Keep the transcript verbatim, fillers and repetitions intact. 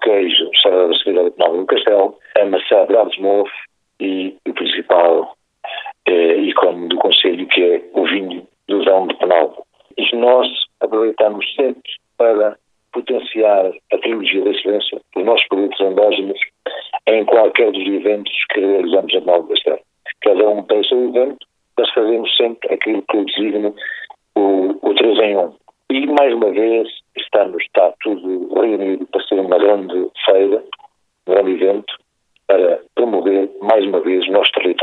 queijo, Serra da Estrela de Nova do Castelo, a maçã de Alves Mofo e o principal eh, ícone do concelho, que é o vinho do Dão de Penalva. E nós aproveitamos sempre para potenciar a trilogia da excelência dos nossos produtos endógenos em qualquer dos eventos que realizamos em Penalva do Castelo. Cada um tem o seu evento, mas fazemos sempre aquilo que designa o, o três em um. E, mais uma vez, estamos, está tudo reunido para ser uma grande feira, um grande evento, para promover, mais uma vez, o nosso território.